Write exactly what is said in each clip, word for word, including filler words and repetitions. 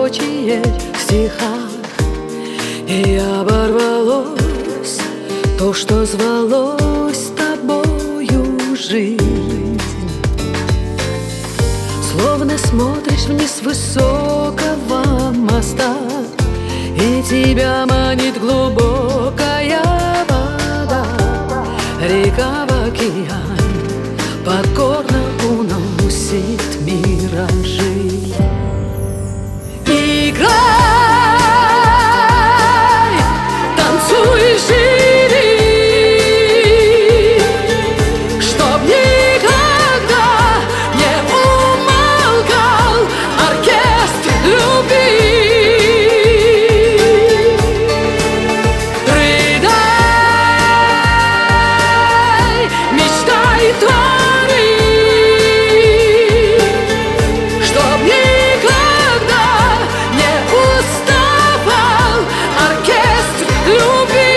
прочие в стихах, и оборвалось то, что звалось тобою жизнь. Словно смотришь вниз с высокого моста, и тебя манит глубокая вода. Река в океан покорно уносит миражи. Играй, танцуй, живи, чтоб никогда не умолкал оркестр любви. Рыдай, мечтай, твори, чтоб никогда не уставал оркестр любви.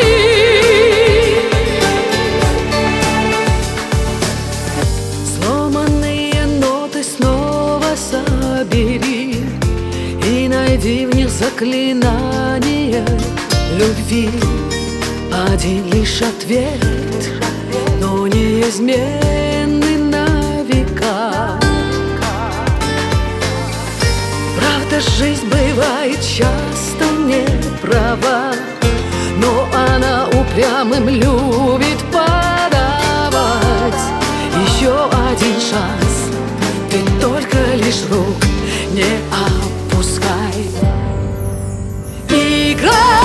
Сломанные ноты снова собери и найди в них заклинание любви. Один лишь ответ, но неизменный на века. Правда, жизнь бывает часто не права, но она упрямым любит подавать. Еще один шанс, ты только лишь рук не опускай. Играй,